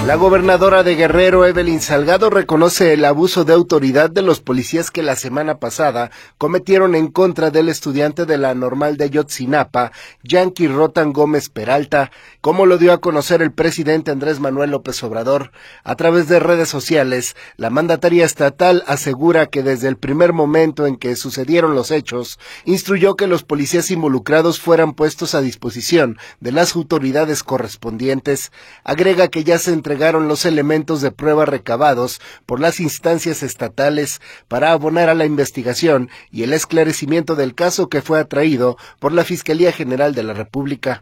La gobernadora de Guerrero, Evelyn Salgado, reconoce el abuso de autoridad de los policías que la semana pasada cometieron en contra del estudiante de la Normal de Ayotzinapa, Yanqui Rotan Gómez Peralta, como lo dio a conocer el presidente Andrés Manuel López Obrador. A través de redes sociales, la mandataria estatal asegura que desde el primer momento en que sucedieron los hechos, instruyó que los policías involucrados fueran puestos a disposición de las autoridades correspondientes. Agrega que ya se entregaron los elementos de prueba recabados por las instancias estatales para abonar a la investigación y el esclarecimiento del caso que fue atraído por la Fiscalía General de la República.